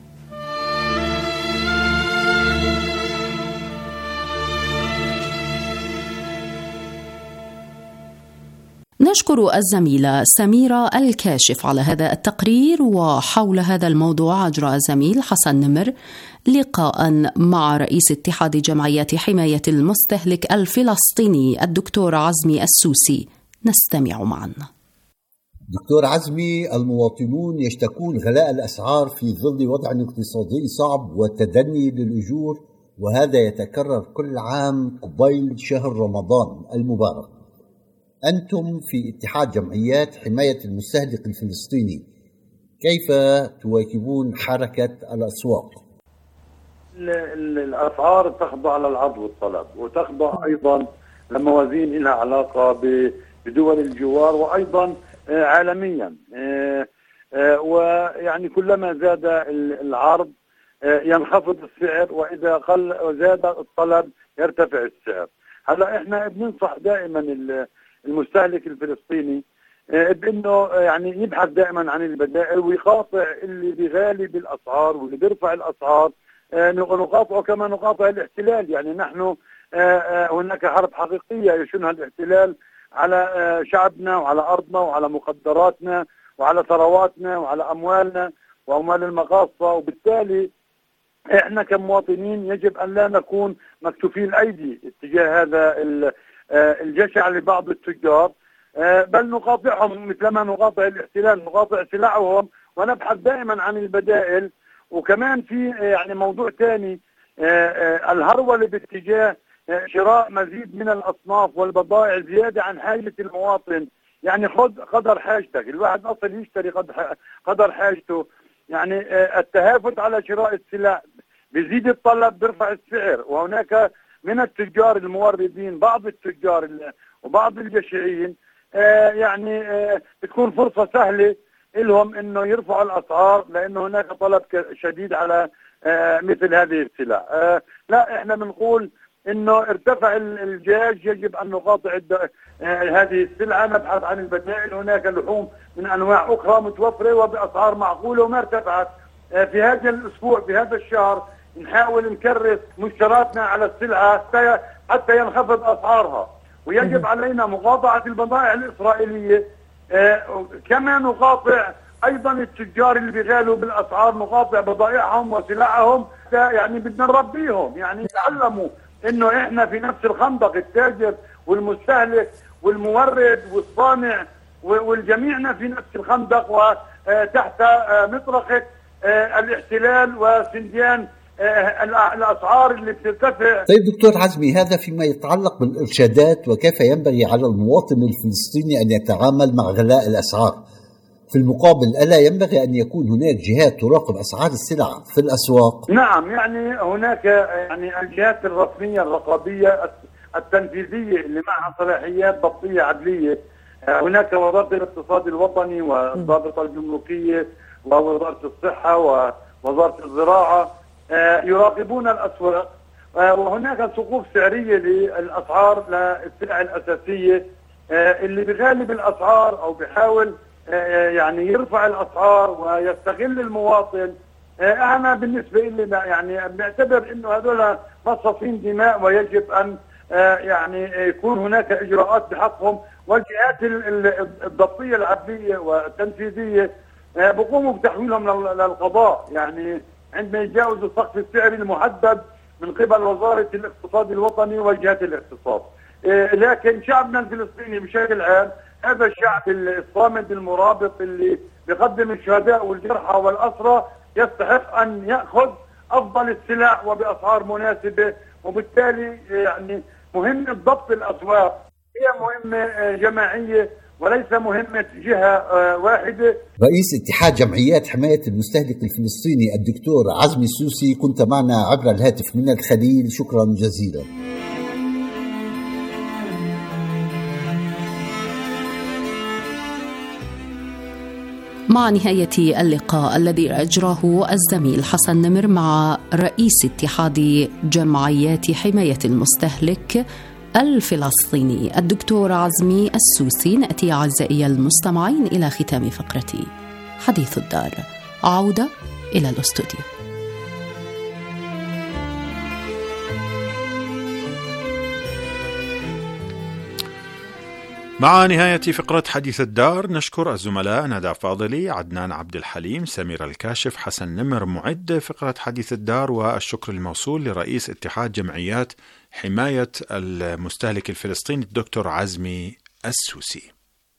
L: نشكر الزميلة سميرة الكاشف على هذا التقرير. وحول هذا الموضوع أجرى الزميل حسن نمر لقاء مع رئيس اتحاد جمعيات حماية المستهلك الفلسطيني الدكتور عزمي السوسي. نستمع معا.
D: دكتور عزمي، المواطنون يشتكون غلاء الأسعار في ظل وضع اقتصادي صعب وتدني للأجور، وهذا يتكرر كل عام قبيل شهر رمضان المبارك. أنتم في اتحاد جمعيات حماية المستهلك الفلسطيني، كيف تواكبون حركة الأسواق؟
W: الأسعار تخضع للعرض والطلب، وتخضع أيضا لموازين لها علاقة بدول الجوار وأيضا عالميا. ويعني كلما زاد العرض ينخفض السعر، وإذا قل وزاد الطلب يرتفع السعر. هلا احنا بننصح دائما المستهلك الفلسطيني بانه يعني يبحث دائما عن البدائل ويقاطع اللي بيغالي بالاسعار واللي بيرفع الاسعار. نقاطعه كما نقاطع الاحتلال. يعني نحن هناك حرب حقيقيه يشنها الاحتلال على شعبنا وعلى ارضنا وعلى مقدراتنا وعلى ثرواتنا وعلى اموالنا واموال المقاصه، وبالتالي احنا كمواطنين يجب ان لا نكون مكتوفي الايدي اتجاه هذا الجشع لبعض التجار، بل نقاطعهم مثلما نقاطع الاحتلال، نقاطع سلعهم ونبحث دائما عن البدائل. وكمان في يعني موضوع ثاني، الهرولة باتجاه شراء مزيد من الاصناف والبضائع زياده عن حاجه المواطن. يعني خذ قدر حاجتك، الواحد اصلا يشتري قدر حاجته. يعني التهافت على شراء السلع بيزيد الطلب بيرفع السعر. وهناك من التجار الموردين بعض التجار وبعض الجشعين يعني تكون فرصة سهلة لهم انه يرفعوا الاسعار، لانه هناك طلب شديد على مثل هذه السلع. لا، احنا بنقول انه ارتفع الجاج، يجب ان نقاطع هذه السلعة، نبحث عن البدائل. هناك لحوم من انواع اخرى متوفرة وباسعار معقولة وما ارتفعت. في هذا الاسبوع في هذا الشهر نحاول نكرس مشتراتنا على السلعة حتى ينخفض اسعارها. ويجب علينا مقاطعة البضائع الاسرائيلية. آه كما نقاطع ايضا التجار اللي بيغالوا بالاسعار، نقاطع بضائعهم وسلعهم. يعني بدنا نربيهم، يعني يتعلموا انه احنا في نفس الخندق، التاجر والمستهلك والمورد والصانع والجميعنا في نفس الخندق وتحت مطرقة الاحتلال وسنديان الأسعار اللي بترتفع.
D: طيب دكتور عزمي، هذا فيما يتعلق بالإرشادات وكيف ينبغي على المواطن الفلسطيني أن يتعامل مع غلاء الأسعار. في المقابل ألا ينبغي أن يكون هناك جهات تراقب أسعار السلع في الأسواق؟
W: نعم، يعني هناك يعني الجهات الرسمية الرقابية التنفيذية اللي معها صلاحيات ضبطية عدلية. هناك وزارة الاقتصاد الوطني والضابطة الجمركية ووزارة الصحة ووزارة الزراعة يراقبون الأسواق. وهناك سقوف سعرية للأسعار للسلع الأساسية. اللي بغالب الأسعار أو بيحاول يعني يرفع الأسعار ويستغل المواطن، أنا بالنسبة لي يعني بنعتبر إنه هذول مصاصين دماء، ويجب أن يعني يكون هناك إجراءات بحقهم. والجهات الضبطية العدلية والتنفيذية بقوموا بتحويلهم للقضاء. يعني عندما يجاوز السقف السعري المحدد من قبل وزارة الاقتصاد الوطني وجهات الاقتصاد. لكن شعبنا الفلسطيني بشكل عام هذا الشعب الصامد المرابط اللي بيقدم الشهداء والجرحى والأسرى يستحق أن يأخذ أفضل السلع وبأسعار مناسبة، وبالتالي يعني مهمة ضبط الأسواق هي مهمة جماعية وليس مهمة جهة واحدة.
D: رئيس اتحاد جمعيات حماية المستهلك الفلسطيني الدكتور عزمي السوسي، كنت معنا عبر الهاتف من الخليل، شكرا جزيلا.
L: مع نهاية اللقاء الذي أجراه الزميل حسن نمر مع رئيس اتحاد جمعيات حماية المستهلك الفلسطيني الدكتور عزمي السوسي، نأتي أعزائي المستمعين إلى ختام فقرة حديث الدار. عودة إلى الاستوديو.
G: مع نهاية فقرة حديث الدار نشكر الزملاء ندى فاضلي، عدنان عبد الحليم، سمير الكاشف، حسن نمر معد فقرة حديث الدار، والشكر الموصول لرئيس اتحاد جمعيات حماية المستهلك الفلسطيني الدكتور عزمي السوسي.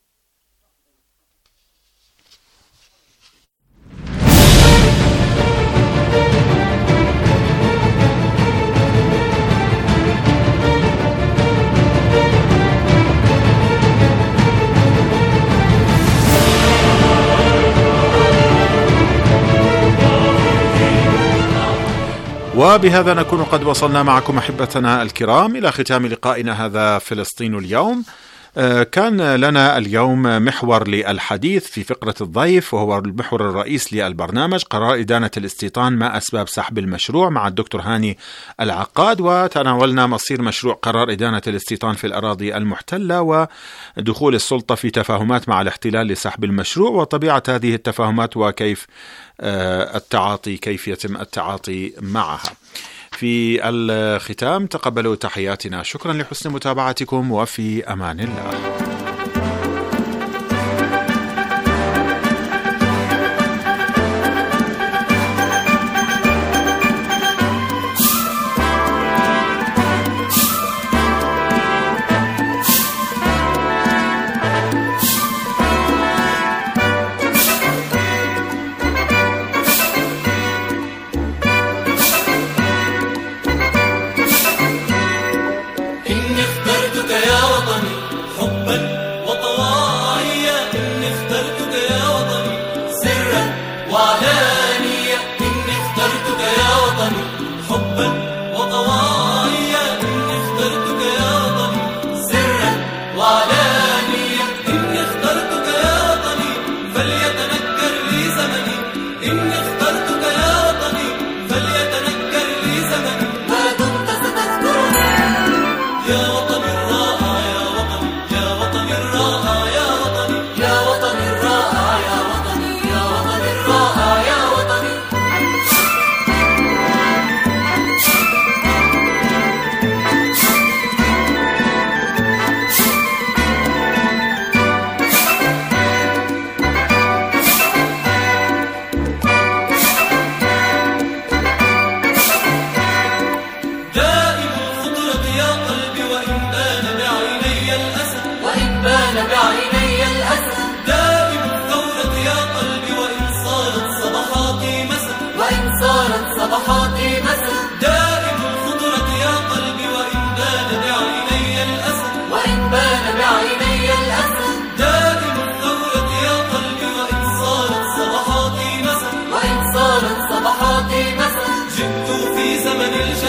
G: وبهذا نكون قد وصلنا معكم أحبتنا الكرام إلى ختام لقائنا هذا فلسطين اليوم. كان لنا اليوم محور للحديث في فقرة الضيف، وهو المحور الرئيس للبرنامج، قرار إدانة الاستيطان ما أسباب سحب المشروع، مع الدكتور هاني العقاد، وتناولنا مصير مشروع قرار إدانة الاستيطان في الأراضي المحتلة ودخول السلطة في تفاهمات مع الاحتلال لسحب المشروع، وطبيعة هذه التفاهمات وكيف التعاطي كيف يتم التعاطي معها. في الختام تقبلوا تحياتنا، شكرا لحسن متابعتكم، وفي أمان الله.